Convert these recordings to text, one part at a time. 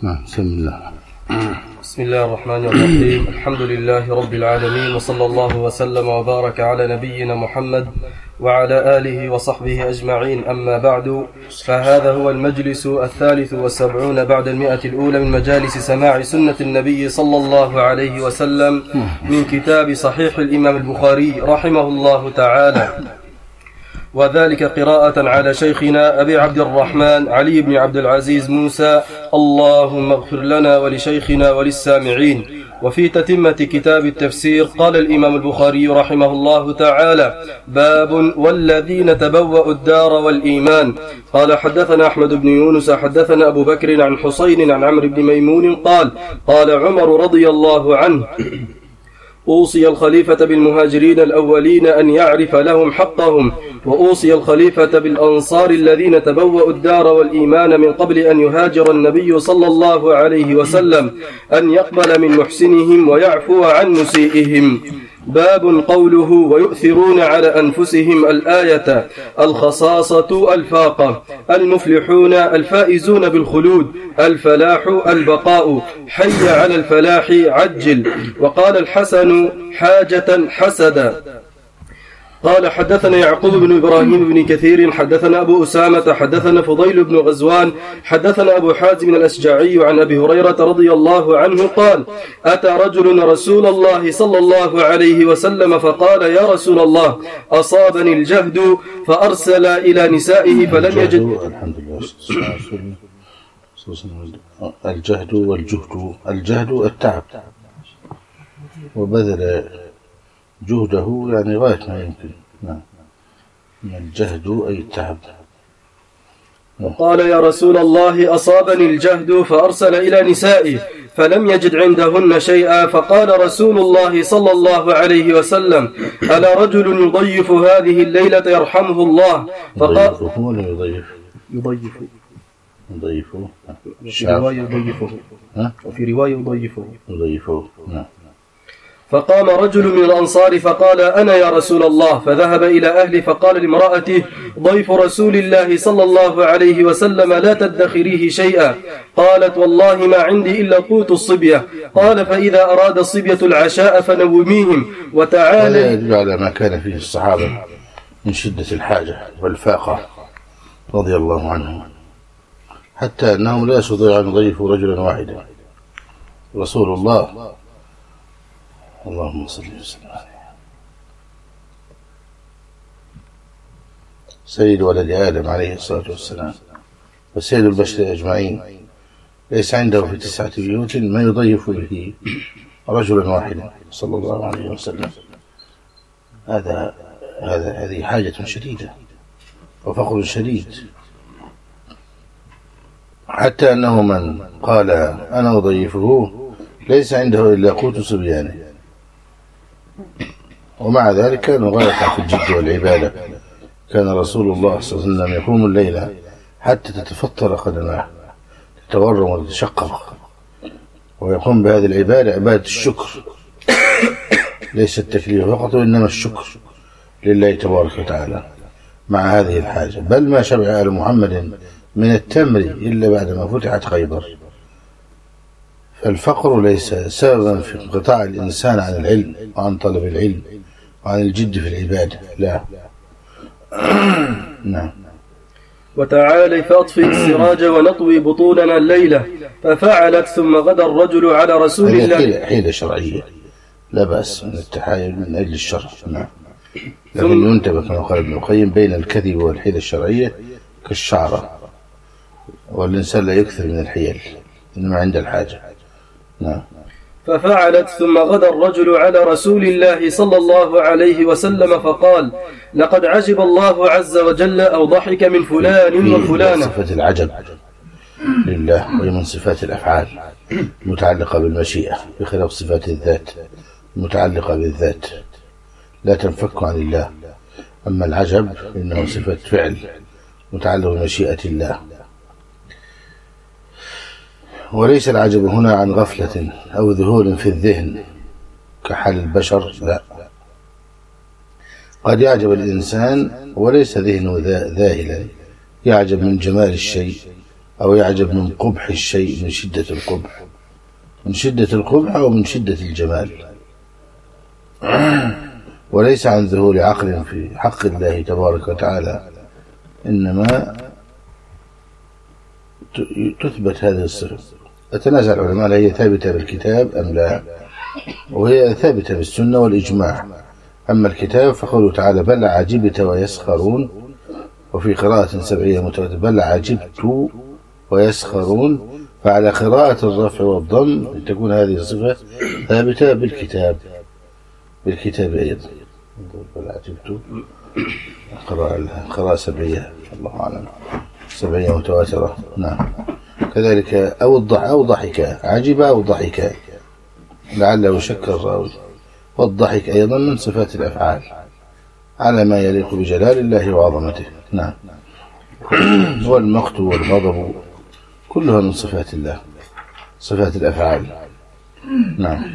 بسم الله. بسم الله الرحمن الرحيم. الحمد لله رب العالمين، وصلى الله وسلم وبارك على نبينا محمد وعلى آله وصحبه أجمعين. أما بعد، فهذا هو المجلس 73 بعد 100 الأولى من مجالس سماع سنة النبي صلى الله عليه وسلم من كتاب صحيح الإمام البخاري رحمه الله تعالى، وذلك قراءة على شيخنا أبي عبد الرحمن علي بن عبد العزيز موسى، اللهم اغفر لنا ولشيخنا وللسامعين. وفي تتمة كتاب التفسير قال الإمام البخاري رحمه الله تعالى: باب والذين تبوأوا الدار والإيمان. قال: حدثنا أحمد بن يونس حدثنا أبو بكر عن حسين عن عمرو بن ميمون قال عمر رضي الله عنه: أوصي الخليفة بالمهاجرين الأولين أن يعرف لهم حقهم، وأوصي الخليفة بالأنصار الذين تبوأوا الدار والإيمان من قبل أن يهاجر النبي صلى الله عليه وسلم أن يقبل من محسنهم ويعفو عن مسيئهم. باب قوله: ويؤثرون على أنفسهم الآية. الخصاصة الفاقة، المفلحون الفائزون بالخلود، الفلاح البقاء، حي على الفلاح عجل. وقال الحسن: حاجة حسدا. قال: حدثنا يعقوب بن إبراهيم بن كثير حدثنا أبو أسامة حدثنا فضيل بن غزوان حدثنا أبو حازم الأشجعي عن أبي هريرة رضي الله عنه قال: أتى رجل رسول الله صلى الله عليه وسلم فقال: يا رسول الله، أصابني الجهد فأرسل إلى نسائه فلم يجد. الحمد لله. الجهد والجهد، الجهد التعب، وبذل جهده يعني غاية ما يمكن. الجهد أي التعب. وقال: يا رسول الله، أصابني الجهد فأرسل إلى نسائه فلم يجد عندهن شيئا، فقال رسول الله صلى الله عليه وسلم: ألا رجل يضيف هذه الليلة يرحمه الله؟ فقال: هو يضيفه في رواية يضيفه، وفي رواية يضيفه. فقام رجل من الأنصار فقال: أنا يا رسول الله. فذهب إلى أهله فقال لامرأته: ضيف رسول الله صلى الله عليه وسلم لا تدخريه شيئا. قالت: والله ما عندي إلا قوت الصبية. قال: فإذا أراد الصبية العشاء فنوميهم وتعالى. هذا يدل على ما كان فيه الصحابة من شدة الحاجة والفاقة رضي الله عنهم، حتى أنهم لا يستطيعون أن يضيفوا رجلا واحدا. رسول الله اللهم صل وسلم عليه سيد ولد آدم عليه الصلاة والسلام وسيد البشر أجمعين، ليس عنده في 9 بيوت ما يضيف به رجلا واحدا صلى الله عليه وسلم. هذه حاجة شديدة وفقر شديد، حتى أنه من قال أنا أضيفه ليس عنده إلا قوت صبيانه، ومع ذلك كان غاية في الجد والعبادة. كان رسول الله صلى الله عليه وسلم يقوم الليلة حتى تتفطر قدماه، تتورم وتتشقق، ويقوم بهذه العبادة عبادة الشكر، ليس التكليف فقط وإنما الشكر لله تبارك وتعالى مع هذه الحاجة. بل ما شبع آل محمد من التمر إلا بعدما فتحت خيبر. فالفقر ليس سببا في انقطاع الإنسان عن العلم وعن طلب العلم وعن الجد في العبادة، لا. نعم. وتعالي فأطفئ السراج ونطوي بطوننا الليلة. ففعلت، ثم غدا الرجل على رسول الله. حيلة شرعية لا بأس من التحايل من أجل الشرع، نعم. لكن ينتبه كما قال ابن القيم بين الكذب والحيلة الشرعية كالشعرة، والإنسان لا يكثر من الحيل إنما عند الحاجة. نعم. ففعلت، ثم غدا الرجل على رسول الله صلى الله عليه وسلم فقال: لقد عجب الله عز وجل أو ضحك من فلان وفلانة. صفة العجب لله، وهي من صفات الأفعال متعلقة بالمشيئة، بخلاف صفات الذات متعلقة بالذات لا تنفك عن الله. أما العجب إنه صفة فعل متعلق بمشيئة الله. وليس العجب هنا عن غفلة أو ذهول في الذهن كحال البشر، لا. قد يعجب الإنسان وليس ذهنه ذاهلا، يعجب من جمال الشيء أو يعجب من قبح الشيء، من شدة القبح، من شدة القبح أو من شدة الجمال، وليس عن ذهول عقل في حق الله تبارك وتعالى، إنما تثبت هذه الصفة. أتنازع العلماء هل هي ثابتة بالكتاب أم لا، وهي ثابتة بالسنة والإجماع. أما الكتاب فقوله تعالى بل عجبت ويسخرون، وفي قراءة سبعية متواترة بل عجبت ويسخرون، فعلى قراءة الرفع والضم تكون هذه الصفة ثابتة بالكتاب أيضا. بل عجبت قراءة سبعية، الله أعلم، سبعية متواترة. نعم. كذلك أو ضحك، عجب أو ضحك لعله شك الراوي، والضحك أيضا من صفات الأفعال على ما يليق بجلال الله وعظمته. نعم. والمقت والغضب كلها من صفات الله، صفات الأفعال. نعم.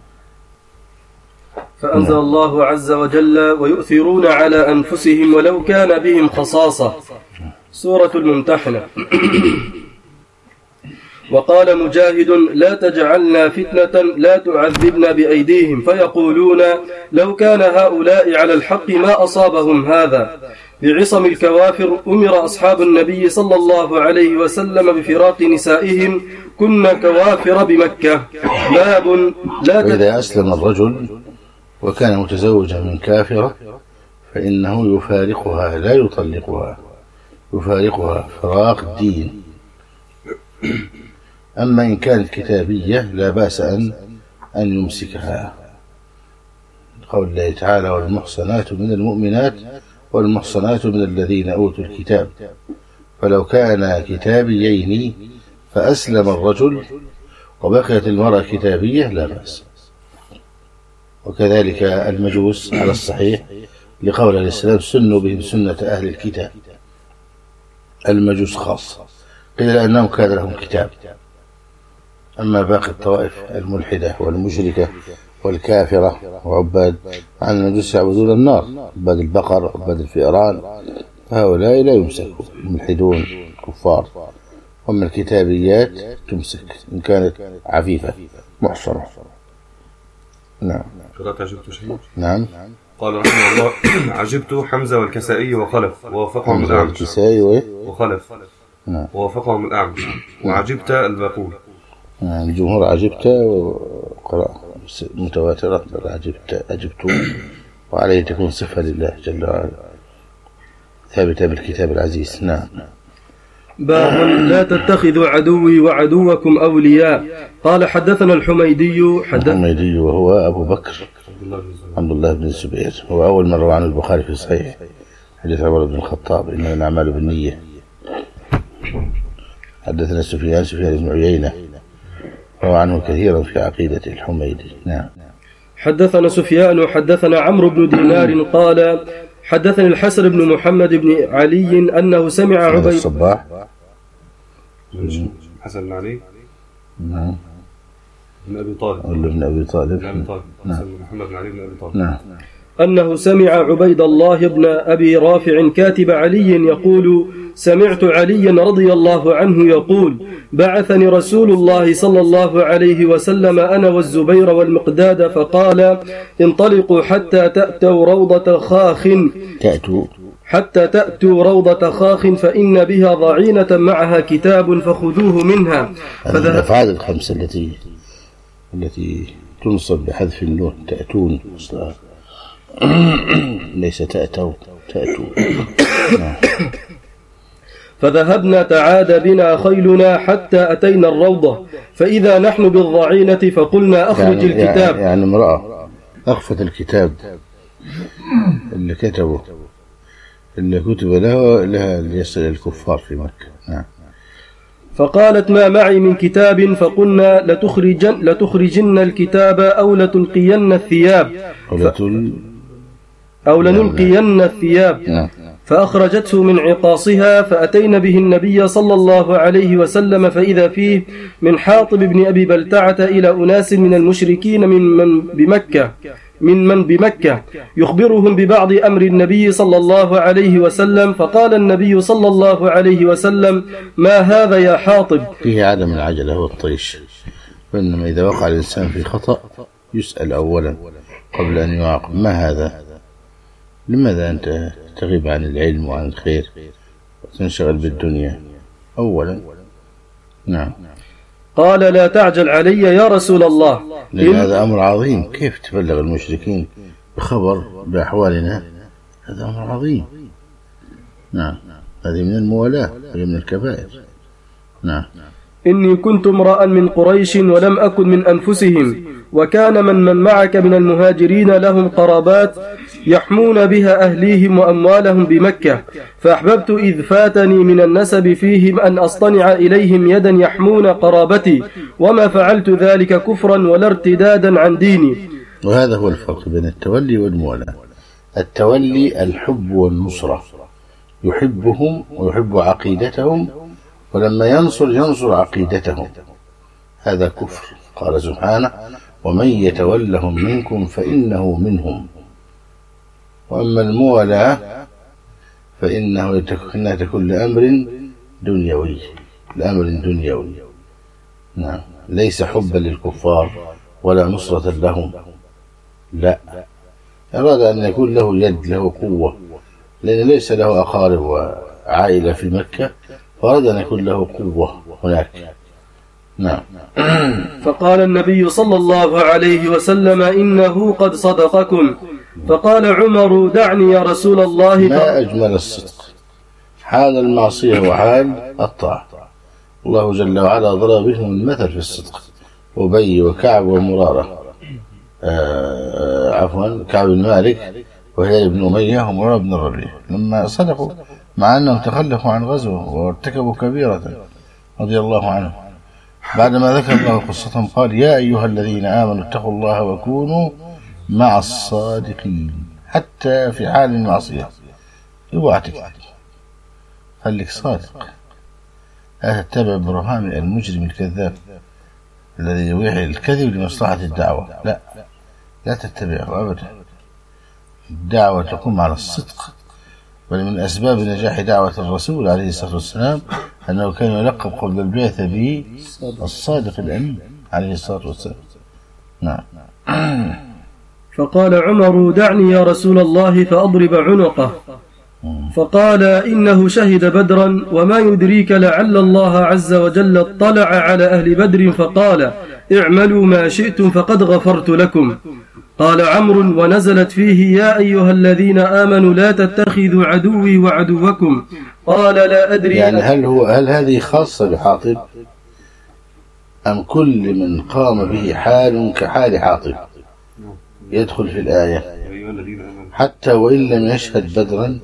فأنزل الله عز وجل ويؤثرون على أنفسهم ولو كان بهم خصاصة، سورة الممتحنة. وقال مجاهد لا تجعلنا فتنة لا تعذبنا بأيديهم فيقولون لو كان هؤلاء على الحق ما أصابهم هذا. بعصم الكوافر أمر أصحاب النبي صلى الله عليه وسلم بفراق نسائهم كن كوافر بمكة. باب وإذا أسلم الرجل وكان متزوجا من كافرة فإنه يفارقها لا يطلقها، يفارقها فراق الدين. أما إن كانت كتابية لا بأس أن يمسكها، قول الله تعالى والمحصنات من المؤمنات والمحصنات من الذين أوتوا الكتاب. فلو كان كتابيين فأسلم الرجل وبقيت المرأة كتابية لا بأس. وكذلك المجوس على الصحيح لقول الإسلام سنوا بهم سنة أهل الكتاب، المجوس خاصة، قيل لأنهم كان لهم كتاب. أما باقي الطوائف الملحدة والمشركة والكافرة وعباد عن المجوس يعبدون النار، عباد البقر عباد الفئران، فهؤلاء لا يمسكوا، ملحدون كفار. ومن الكتابيات تمسك إن كانت عفيفة محصنة. نعم. قرأت عجبت شيء؟ نعم. قال رحمه الله عجبت حمزة والكسائي وخلف ووافقهم الأعمش. الكسائي وخلف ووافقهم الأعمش. وعجبت الباقون. الجمهور عجبت وقراءة متواترة عجبت، وعليه تكون صفة لله جل وعلا ثابتة بالكتاب العزيز. نعم. باب لا تتخذوا عدوي وعدوكم أولياء. قال حدثنا الحميدي وهو أبو بكر عبد الله بن الزبير، هو أول من روى عن البخاري في الصحيح حديث عمر بن الخطاب إنما الأعمال بالنية. حدثنا سفيان بن عيينة روى عنه كثيرا في عقيدة الحميدي. نعم. حدثنا سفيان حدثنا عمرو بن دينار قال حدثني الحسن بن محمد بن علي أنه سمع عبيد الصباح حسن بن علي نعم بن أبي طالب نعم. حسن بن محمد بن علي بن أبي طالب نعم. أنه سمع عبيد الله بن أبي رافع كاتب علي يقول سمعت عليا رضي الله عنه يقول بعثني رسول الله صلى الله عليه وسلم أنا والزبير والمقداد فقال انطلقوا حتى تأتوا روضة خاخ فإن بها ضعينة معها كتاب فخذوه منها. الأفعال الخمسة التي تنصب بحذف النون تأتون ليس تأتوا. فذهبنا تعاد بنا خيلنا حتى أتينا الروضة فإذا نحن بالضعينة فقلنا أخرج الكتاب. يعني امرأة أخفت الكتاب اللي كتبه اللي كتب لها ليصل الكفار في مكة. نعم. فقالت ما معي من كتاب فقلنا لتخرجن الكتاب أو لتلقين الثياب أو لنلقين الثياب. نعم. فأخرجته من عقاصها فأتينا به النبي صلى الله عليه وسلم فإذا فيه من حاطب بن أبي بلتعة إلى أناس من المشركين من بمكة من بمكة يخبرهم ببعض أمر النبي صلى الله عليه وسلم، فقال النبي صلى الله عليه وسلم: ما هذا يا حاطب؟ فيه عدم العجلة والطيش، فإنما إذا وقع الإنسان في خطأ يسأل أولا قبل أن يعاقب: ما هذا؟ لماذا أنت تغيب عن العلم وعن الخير وتنشغل بالدنيا أولا؟ نعم. قال: لا تعجل علي يا رسول الله، لأن هذا أمر عظيم. كيف تبلغ المشركين بخبر بأحوالنا؟ هذا أمر عظيم. نعم، هذه من الموالاة وهي من الكبائر. نعم. إني كنت امرأ من قريش ولم أكن من أنفسهم، وكان من معك من المهاجرين لهم قرابات يحمون بها أهليهم وأموالهم بمكة، فأحببت إذ فاتني من النسب فيهم أن أصطنع إليهم يدا يحمون قرابتي، وما فعلت ذلك كفرا ولا ارتدادا عن ديني. وهذا هو الفرق بين التولي والموالاة. التولي الحب والنصرة، يحبهم ويحب عقيدتهم، ولما ينصر عقيدتهم، هذا كفر. قال سبحانه: ومن يتولهم منكم فإنه منهم. وأما الموالاة فإنها تكون لأمر دنيوي، نعم، ليس حبا للكفار ولا نصرة لهم، لا، أراد أن يكون له يد، له قوة، لأن ليس له أقارب وعائلة في مكة، فأراد أن يكون له قوة هناك. نعم. فقال النبي صلى الله عليه وسلم: إنه قد صدقكم. فقال عمر: دعني يا رسول الله. ما أجمل الصدق، حال المعصية وحال الطاعة. الله جل وعلا ضرب بهم المثل في الصدق: أبي وكعب ومرارة، كعب بن مالك وهلال بن أمية ومرارة بن الربيع، لما صدقوا مع أنهم تخلفوا عن غزوه وارتكبوا كبيرة رضي الله عنهم، بعدما ذكر الله قصتهم قال: يا أيها الذين آمنوا اتقوا الله وكونوا مع الصادقين. حتى في حال المعصية اوعى تكذب، خليك صادق، لا تتبع برهان المجرم الكذاب الذي يوحي الكذب لمصلحة الدعوة، لا تتبعه أبدا. الدعوة تقوم على الصدق، بل من أسباب نجاح دعوة الرسول عليه الصلاة والسلام أنه كان يلقب قبل البعثة به الصادق الأمين عليه الصلاة والسلام. نعم. فقال عمر: دعني يا رسول الله فأضرب عنقه. فقال: إنه شهد بدرا، وما يدريك لعل الله عز وجل اطلع على أهل بدر فقال: اعملوا ما شئتم فقد غفرت لكم. قال عمرو: ونزلت فيه: يا أيها الذين آمنوا لا تتخذوا عدوي وعدوكم. قال: لا أدري، يعني هل هذه خاصة بحاطب أم كل من قام به حال كحال حاطب يدخل في الآية؟ حتى وإن لم يشهد بدرا،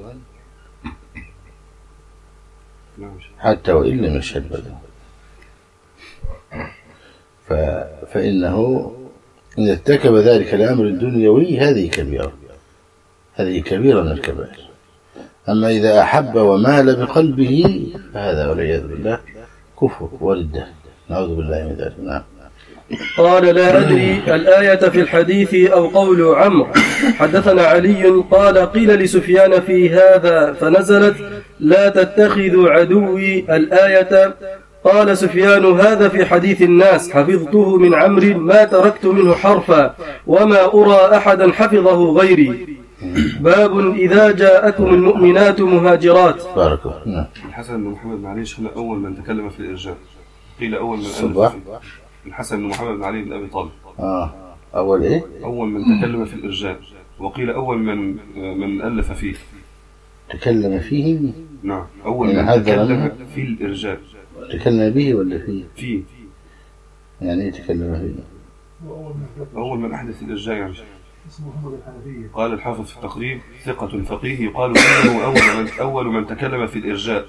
فإنه إن ارتكب ذلك الأمر الدنيوي هذه كبيرة من الكبائر. أما إذا أحب ومال بقلبه فهذا والعياذ بالله كفر وردة، نعوذ بالله من ذلك. نعم. قال: لا أدري الآية في الحديث أو قول عمرو. حدثنا علي قال: قيل لسفيان في هذا فنزلت: لا تتخذوا عدوي الآية. قال سفيان: هذا في حديث الناس، حفظته من عمرو ما تركت منه حرفا، وما أرى أحدا حفظه غيري. باب إذا جاءكم المؤمنات مهاجرات. بارك الله. الحسن بن محمد بن علي شيخنا أول من تكلم في الإرجاء، قيل أول من ألف الحسن بن محمد بن علي بن أبي طالب. أول إيه؟ أول من تكلم في الإرجاء، وقيل أول من ألف فيه. تكلم فيه؟ نعم، أول من تكلم في الإرجاء. تكلم به ولا فيه؟ فيه. يعني إيه تكلم فيه؟ أول من أحدث الإرجاء يعني. قال الحافظ في التقريب: ثقة فقيه يقال إنه أول من تكلم في الإرجاء.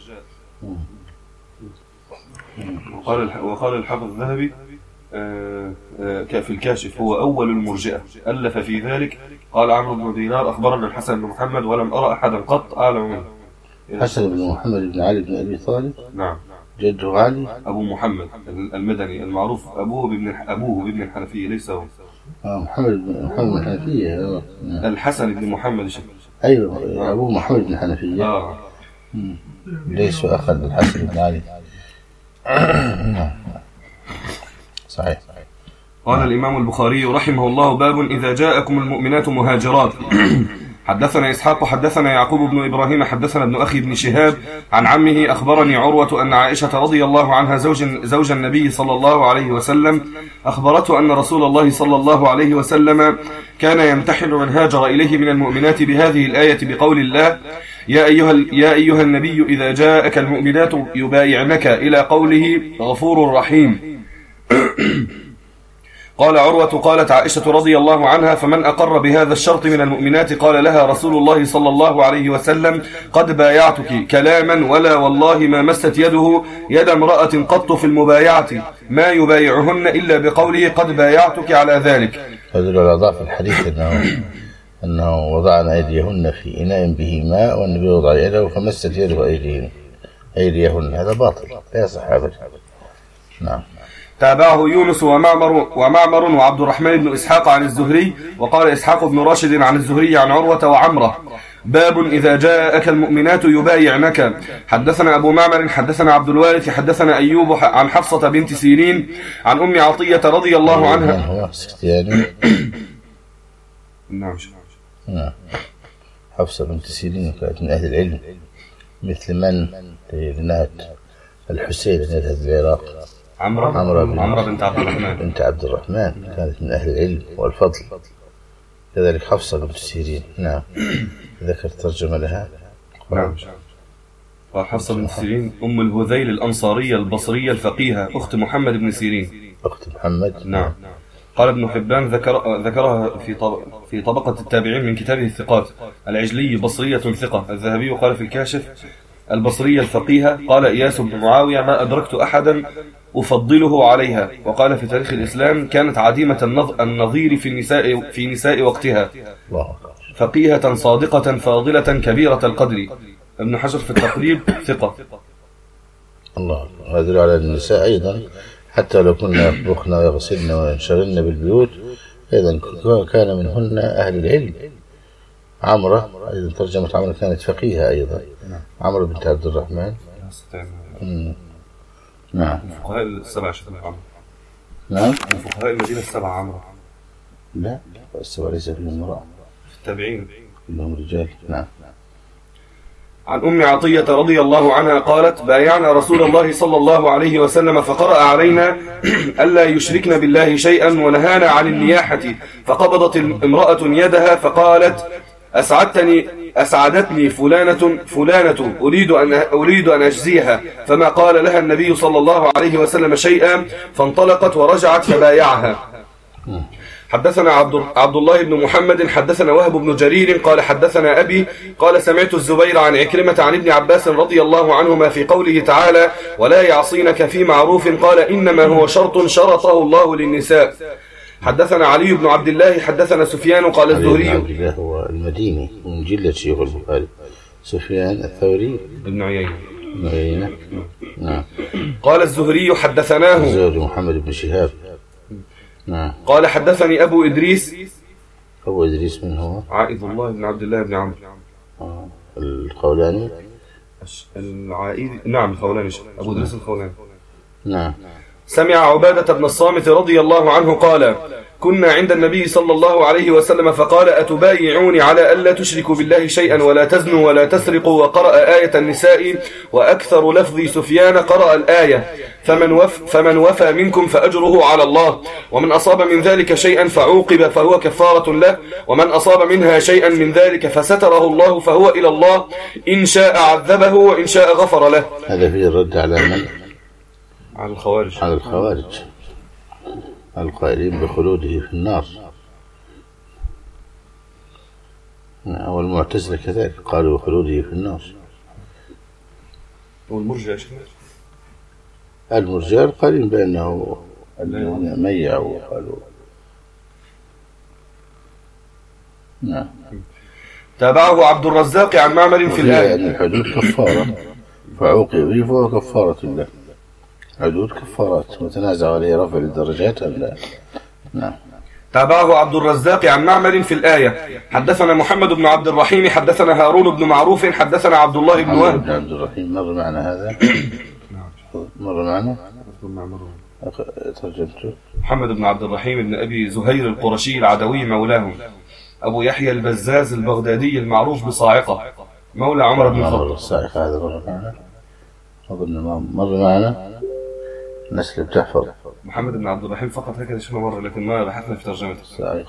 وقال الحافظ الذهبي في الكاشف: هو أول المرجئة، ألف في ذلك. قال عمرو بن دينار: أخبرنا الحسن بن محمد ولم أرى أحدا قط أعلم منه. حسن بن محمد بن علي بن أبي طالب. نعم. جده علي أبو محمد المدني المعروف أبوه بابن الحنفية، ليس هو. محمد بن الحنفية. الحسن بن محمد الشيخ. أيوة أبوه محمد بن الحنفية. ليس أخا الحسن بن علي. صحيح. قال الإمام البخاري رحمه الله: باب إذا جاءكم المؤمنات مهاجرات. حدثنا إسحاق حدثنا يعقوب بن إبراهيم حدثنا ابن أخي بن شهاب عن عمه أخبرني عروة أن عائشة رضي الله عنها زوج النبي صلى الله عليه وسلم أخبرته أن رسول الله صلى الله عليه وسلم كان يمتحن من هاجر إليه من المؤمنات بهذه الآية بقول الله: يا أيها النبي إذا جاءك المؤمنات يبايعنك إلى قوله غفور رحيم. قال عروة: قالت عائشة رضي الله عنها: فمن أقر بهذا الشرط من المؤمنات قال لها رسول الله صلى الله عليه وسلم: قد بايعتك كلاما ولا والله ما مست يده يد امرأة قط في المبايعة ما يبايعهن إلا بقوله قد بايعتك على ذلك. هذا على ضعف الحديث أنه وضعنا أيديهن في إناء به ماء والنبي وضع يده فمست يده أيديهن. هذا باطل لا يصح أبدا. نعم. تابعه يونس ومعمر وعبد الرحمن بن إسحاق عن الزهري. وقال إسحاق بن راشد عن الزهري عن عروة وعمرة: باب إذا جاءك المؤمنات يبايعنك. حدثنا أبو معمر حدثنا عبد الوارث حدثنا أيوب عن حفصة بنت سيرين عن أم عطية رضي الله عنها. نعم. حفصة بنت سيرين كانت من أهل العلم، مثل من لنات الحسين يذهب العراق. عمرة بنت عبد الرحمن كانت من أهل العلم والفضل، كذلك حفصة بنت سيرين. نعم. ذكرت ترجمة لها. نعم. حفصة بنت سيرين أم الهذيل الأنصارية البصرية الفقيهة أخت محمد بن سيرين. أخت محمد. نعم. قال ابن حبان ذكرها في طبقة التابعين من كتابه الثقات. العجلي بصرية ثقة. الذهبي قال في الكاشف البصرية الفقيهة. قال إياس بن معاوية: ما أدركت أحدا أفضله عليها. وقال في تاريخ الإسلام: كانت عديمة النظير في نساء وقتها، فقيهة صادقة فاضلة كبيرة القدر. ابن حجر في التقريب ثقة. الله. هذا على النساء أيضا، حتى لو كنا يطبخن ويغسلن وينشغلن بالبيوت أيضا كان منهن أهل العلم. عمرة أيضا ترجمة عمرة كانت فقيهة أيضا. عمرة بنت عبد الرحمن. نعم. فقهاء السبع شتم عمرو. نعم. فقهاء المدينة السبع عمرو. لا، السبع ليس فيهم امرأة، في التابعين كلهم رجال. نعم. عن أم عطية رضي الله عنها قالت: بايعنا رسول الله صلى الله عليه وسلم فقرأ علينا ألا يشركن بالله شيئا ونهانا عن النياحة، فقبضت امرأة يدها فقالت: أسعدتني فلانة أريد أن أجزيها، فما قال لها النبي صلى الله عليه وسلم شيئا، فانطلقت ورجعت فبايعها. حدثنا عبد الله بن محمد حدثنا وهب بن جرير قال حدثنا أبي قال سمعت الزبير عن عكرمة عن ابن عباس رضي الله عنهما في قوله تعالى: ولا يعصينك في معروف، قال: إنما هو شرط شرطه الله للنساء. حدثنا علي بن عبد الله حدثنا سفيان قال الزهري. عبد الله هو المديني من جلة شيوخ البخاري. سفيان الثوري ابن عيينة. نعم. قال الزهري حدثناه زوج محمد بن شهاب. نعم. قال حدثني أبو إدريس. أبو إدريس من هو؟ عائذ الله بن عبد الله بن عمرو. الخولاني. العائذ. نعم الخولاني. أبو إدريس الخولاني. نعم. سمع عبادة بن الصامت رضي الله عنه قال: كنا عند النبي صلى الله عليه وسلم فقال: أتبايعوني على ألا تشركوا بالله شيئا ولا تزنوا ولا تسرقوا، وقرأ آية النساء، وأكثر لفظ سفيان قرأ الآية: فمن وفى منكم فأجره على الله، ومن أصاب من ذلك شيئا فعوقب فهو كفارة له، ومن أصاب منها شيئا من ذلك فستره الله فهو إلى الله، إن شاء عذبه وإن شاء غفر له. هذا فيه الرد على من؟ على الخوارج. على الخوارج القائلين بخلوده في النار، والمعتزلة كذلك قالوا بخلوده في النار. والمرجئة المرجئة قالين بأنه ميع وقالوا. نعم. تابعه عبد الرزاق عن معمر في الآية أن الحدود كفارة، فعوقب فهو كفارة الله. حدود كفارات متنازع عليه رفع الدرجات أم لا؟ نعم. تابعه عبد الرزاق عن معمر في الآية. حدثنا محمد بن عبد الرحيم حدثنا هارون بن معروف حدثنا عبد الله بن وهب بن عبد الرحيم مر معنا هذا. مر معنا ترجمته. محمد بن عبد الرحيم بن أبي زهير القرشي العدوي مولاه، أبو يحيى البزاز البغدادي المعروف بصاعقة، مولى عمر بن الخطاب. الصاعقة هذا مر معنا. أظن مر معنا الناس اللي بتحفظ. محمد بن عبد الرحيم فقط هكذا شفنا مرة، لكن ما بحثنا في ترجمته.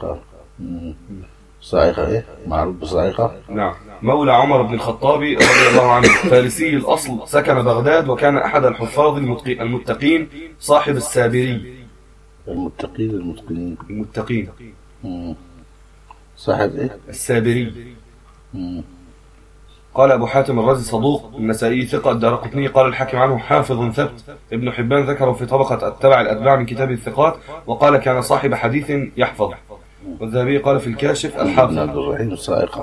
صاعقة إيه؟ معروف بصاعقة. نعم، مولى عمر بن الخطاب رضي الله عنه، فارسي الأصل، سكن بغداد، وكان أحد الحفاظ المتقين، صاحب السابري. المتقين صاحب إيه؟ السابري. قال أبو حاتم الرازي صدوق، النسائي ثقة، الدارقطني قال الحاكم عنه حافظ ثبت، ابن حبان ذكره في طبقة التبع الأتباع من كتاب الثقات، وقال كان صاحب حديث يحفظ. والذهبي قال في الكاشف الحافظ. عبد الرحيم الصاعقة.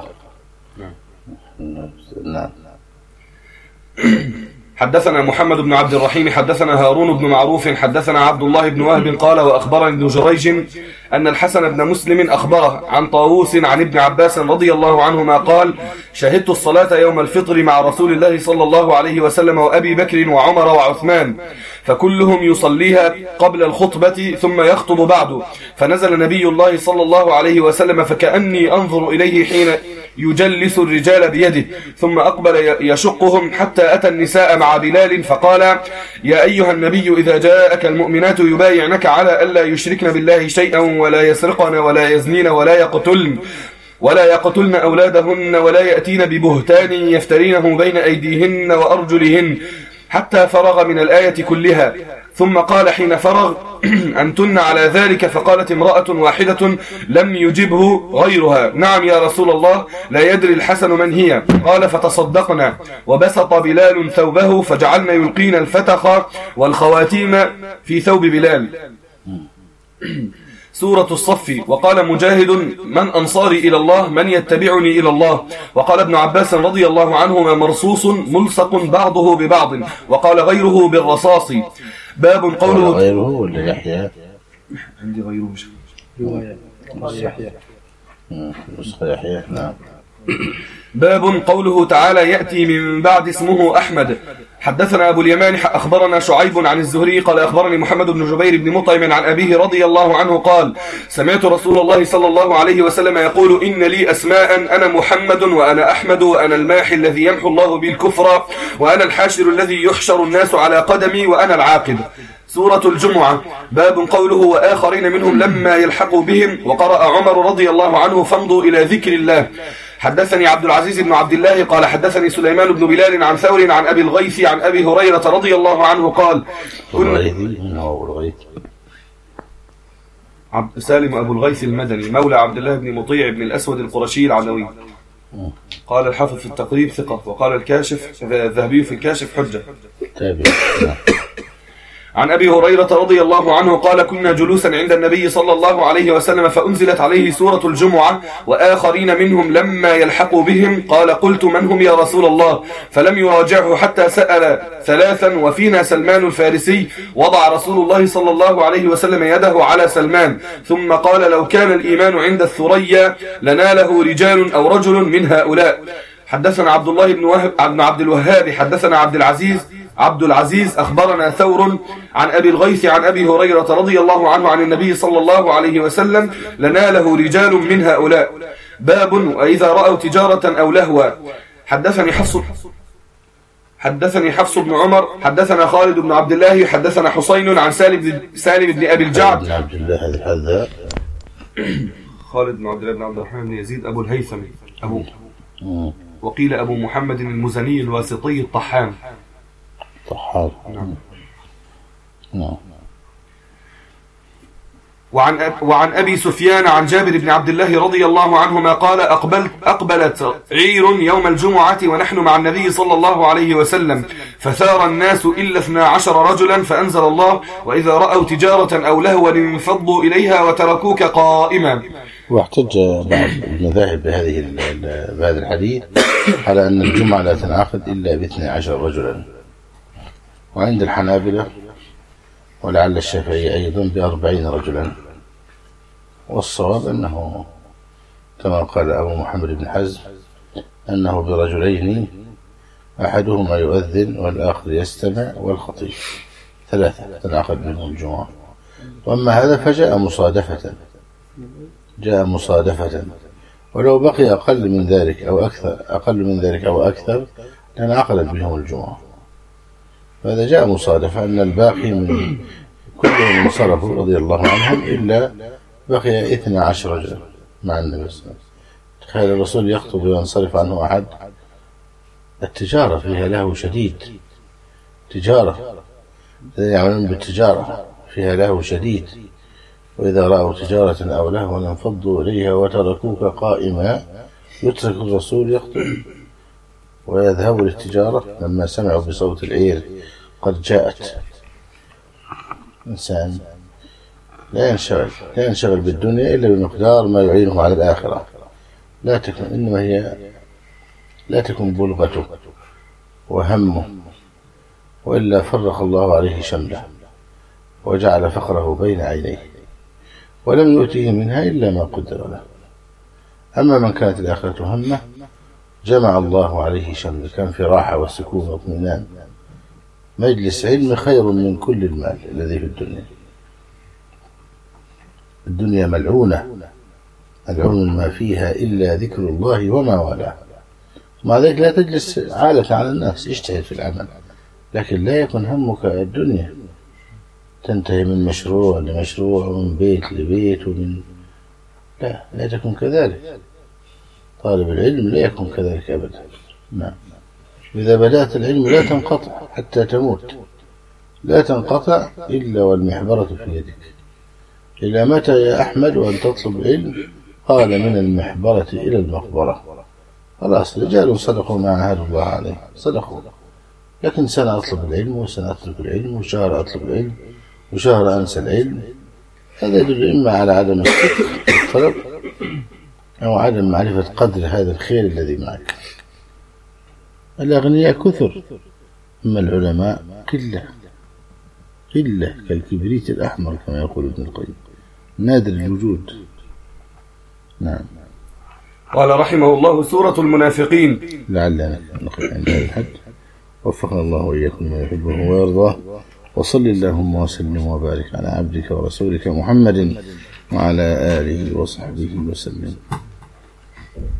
نعم. حدثنا محمد بن عبد الرحيم حدثنا هارون بن معروف حدثنا عبد الله بن وهب قال وأخبرني ابن جريج أن الحسن بن مسلم أخبره عن طاووس عن ابن عباس رضي الله عنهما قال شهدت الصلاة يوم الفطر مع رسول الله صلى الله عليه وسلم وأبي بكر وعمر وعثمان، فكلهم يصليها قبل الخطبة ثم يخطب بعد، فنزل نبي الله صلى الله عليه وسلم فكأني أنظر إليه حين يجلس الرجال بيده، ثم أقبل يشقهم حتى أتى النساء مع بلال فقال يا أيها النبي إذا جاءك المؤمنات يبايعنك على ألا يشركن بالله شيئا ولا يسرقن ولا يزنين ولا يقتلن أولادهن ولا يأتين ببهتان يفترينه بين أيديهن وأرجلهن، حتى فرغ من الآية كلها. ثم قال حين فرغ أنتن على ذلك؟ فقالت امرأة واحدة لم يجبه غيرها نعم يا رسول الله، لا يدري الحسن من هي. قال فتصدقنا، وبسط بلال ثوبه فجعلنا يلقين الفتخ والخواتيم في ثوب بلال. سورة الصف. وقال مجاهد من أنصاري إلى الله؟ من يتبعني إلى الله؟ وقال ابن عباس رضي الله عنهما مرصوص ملصق بعضه ببعض، وقال غيره بالرصاص. باب قوله غيره ولا يحيى؟ عندي غيره مش يحيى. يحيى. نعم. باب قوله تعالى يأتي من بعد اسمه أحمد. حدثنا أبو اليمان أخبرنا شعيب عن الزهري قال أخبرني محمد بن جبير بن مطعم عن أبيه رضي الله عنه قال سمعت رسول الله صلى الله عليه وسلم يقول إن لي أسماء أنا محمد وأنا أحمد وأنا الماحي الذي يمحو الله بالكفر وأنا الحاشر الذي يحشر الناس على قدمي وأنا العاقب. سورة الجمعة. باب قوله وآخرين منهم لما يلحقوا بهم. وقرأ عمر رضي الله عنه فامضوا إلى ذكر الله. حدثني عبد العزيز بن عبد الله قال حدثني سليمان بن بلال عن ثور عن أبي الغيث عن أبي هريرة رضي الله عنه قال سالم أبو الغيث المدني مولى عبد الله بن مطيع بن الأسود القرشي العدوي. قال الحافظ في التقريب ثقة، وقال الكاشف الذهبي في الكاشف حجة. عن أبي هريرة رضي الله عنه قال كنا جلوسا عند النبي صلى الله عليه وسلم فأنزلت عليه سورة الجمعة وآخرين منهم لما يلحقوا بهم. قال قلت من هم يا رسول الله؟ فلم يراجعه حتى سأل ثلاثا وفينا سلمان الفارسي. وضع رسول الله صلى الله عليه وسلم يده على سلمان ثم قال لو كان الإيمان عند الثريا لناله رجال أو رجل من هؤلاء. حدثنا عبد الله بن عبد الوهاب حدثنا عبد العزيز أخبرنا ثور عن أبي الغيث عن أبي هريرة رضي الله عنه عن النبي صلى الله عليه وسلم لناله رجال من هؤلاء. باب وإذا رأوا تجارة أو لهوا. حدثني حفص بن عمر حدثنا خالد بن عبد الله حدثنا حسين عن سالم بن أبي الجعد عبد الله هذا خالد بن عبد الله بن عبد الرحمن بن يزيد أبو الهيثم وقيل أبو محمد المزني الواسطي الطحان. نعم. وعن أبي سفيان عن جابر بن عبد الله رضي الله عنهما قال أقبلت عير يوم الجمعة ونحن مع النبي صلى الله عليه وسلم فثار الناس إلا 12 رجلا فأنزل الله وإذا رأوا تجارة أو لهوا انفضوا إليها وتركوك قائما. واحتج بعض المذاهب بهذا الحديث على أن الجمعة لا تنعقد إلا ب12 رجلا، وعند الحنابلة ولعل الشافعي أيضا ب40 رجلا. والصواب أنه كما قال أبو محمد بن حزم أنه برجلين أحدهما يؤذن والآخر يستمع والخطيب، 3 تنعقد بينهم الجمعة. وأما هذا فجاء مصادفة، ولو بقي أقل من ذلك أو أكثر لانعقدت بهم الجمعة. فهذا جاء مصادفة أن الباقي من كلهم انصرفوا رضي الله عنهم إلا بقي 12 رجلا مع النبي صلى الله عليه وسلم. تخيل الرسول يخطب وينصرف عنه أحد. التجارة فيها له شديد، تجارة الذين يعملون بالتجارة فيها له شديد، وإذا رأوا تجارة أو لهوا انفضوا إليها وتركوك قائما. يترك الرسول يخطب ويذهب للتجارة لما سمعوا بصوت العير قد جاءت. إنسان لا ينشغل بالدنيا إلا بمقدار ما يعينه على الآخرة. لا تكن بلغته وهمه، وإلا فرق الله عليه شمله وجعل فقره بين عينيه ولم يؤتيه منها إلا ما قدر له. أما من كانت الآخرة همه جمع الله عليه شمله، كان في راحة وسكون واطمئنان. مجلس علم خير من كل المال الذي في الدنيا. الدنيا ملعونة ما فيها إلا ذكر الله وما والاه. مع ذلك لا تجلس عالة على الناس، اجتهد في العمل، لكن لا يكن همك الدنيا. تنتهي من مشروع لمشروع ومن بيت لبيت لا تكن كذلك. طالب العلم لا يكن كذلك أبدا. نعم. إذا بدأت العلم لا تنقطع حتى تموت، لا تنقطع إلا والمحبرة في يدك. إلى متى يا أحمد وأن تطلب العلم؟ قال من المحبرة إلى المقبرة. خلاص، رجال صدقوا ما عاهدوا الله عليه، صدقوا. لكن سنة أطلب العلم وسنة أترك العلم وشهر أطلب العلم وشهر أنسى العلم. هذا يدل إما على عدم الصدق في الطلب أو عدم معرفة قدر هذا الخير الذي معك. الأغنياء كثر، أما العلماء قلة كالكبريت الأحمر كما يقول ابن القيم، نادر الوجود. نعم. قال رحمه الله: سورة المنافقين. لعلنا نقف عند هذا الحد، وفقنا الله وإياكم ما يحبه ويرضاه، وصل اللهم وسلم وبارك على عبدك ورسولك محمد وعلى آله وصحبه وسلم.